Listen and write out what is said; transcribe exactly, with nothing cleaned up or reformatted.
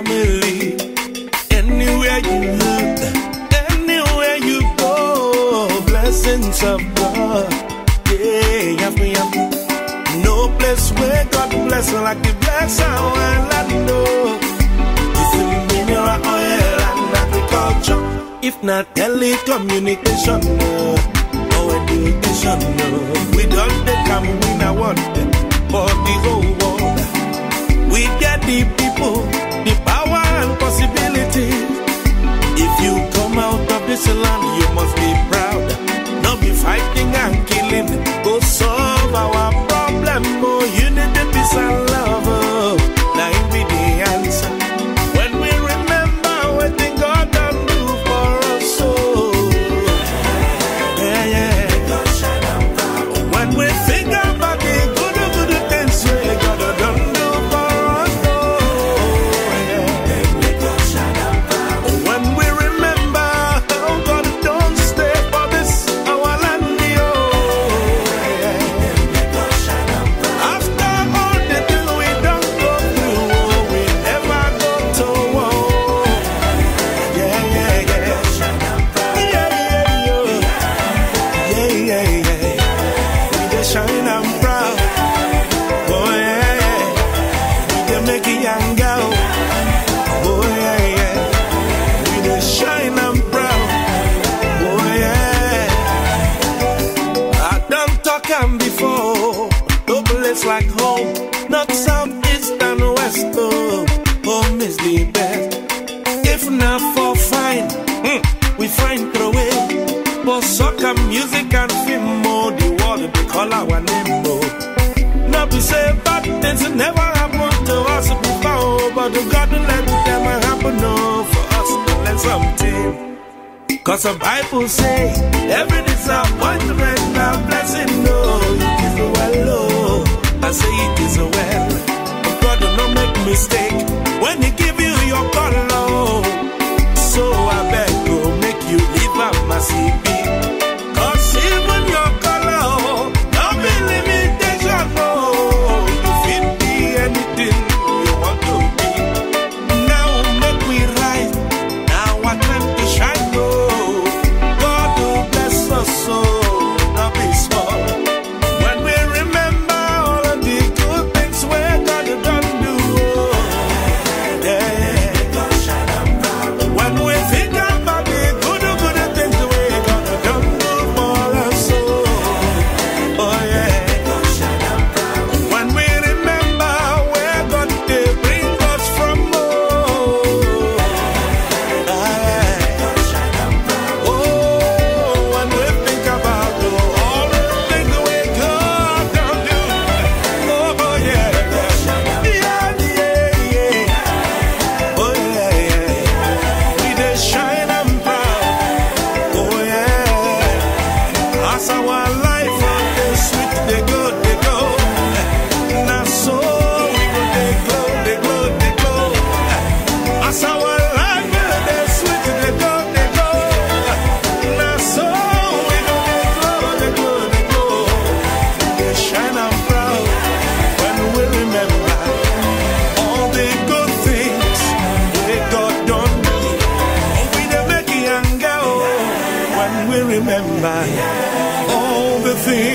family. Anywhere you look, anywhere you go, blessings of God. Yeah, yafu yafu. No place where God bless like the bless our land. It's in mineral oil and agriculture. If not telecommunication uh, or education, uh, we don't become win award for the whole world. We get the people, the power and possibilities. If you come out of this land, you must be proud. Not be fighting and killing. Go solve our problem. Oh, unity, peace and love. Oh, now be the answer. When we remember what the God done do for us. Oh, yeah, yeah. When we think about the good, good things we God done do for us. Oh, yeah. When we remember how God don't stay for this our land. Oh, yeah. After all the things we don't go through, oh, we never go to war. Yeah, yeah, yeah. Yeah, yeah, yeah. Yeah, yeah, yeah. We just shine and proud. Oh, yeah, yeah. We just make it young girl. Oh, yeah, yeah. We just shine and proud. Oh, yeah. I done talk am before. No place like home. North, south, east, and west. Oh, home is the best. If not for fine, hmm, we find the way. For soccer, music, and film, oh, the world they call our name. Oh, not be say bad things never happen to us before, but God let them happen. Oh, for us to learn something. Cause the Bible say every disappointment a blessing. No, it is well. Oh, I say it is well. But God do not make mistake when He give you your color. Oh, so I beg to make you live a mercy be. Cause even your color, oh, no be limitation. Oh, you fit be anything you want to be. Now make we rise. Now our time to shine. Oh, God will bless us so not be small. When we remember all of the good things where God done do. Oh, yeah. When we think about the good, good things where God done do for us. Oh, oh yeah. When we remember where God they bring us from. Oh, yeah. Oh, when we think about oh, all the things we God done do. Oh, yeah. Yeah, yeah, yeah. Oh, yeah, yeah. We dey shine and proud. Oh, yeah. As our life on the sweet, they go, they go. Now so we go, they go, they go, they go. As our life on the sweet, they go, they go. Now so we go, they go, they go, they go. They shine and proud when we remember all the good things we God done do. Oh, we dey make it young girl when we remember all the things